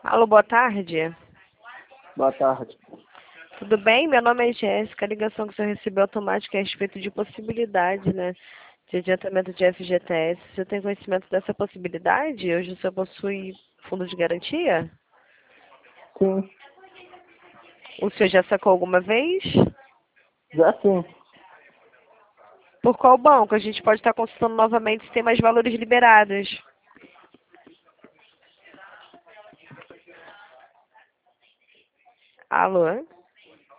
Alô, boa tarde. Boa tarde. Tudo bem? Meu nome é Jéssica. A ligação que o senhor recebeu automática é a respeito de possibilidade, né? De adiantamento de FGTS. Você tem conhecimento dessa possibilidade? Hoje o senhor possui fundo de garantia? Sim, O senhor já sacou alguma vez? já sim. Por qual banco? A gente pode estar consultando novamente se tem mais valores liberados. Alô?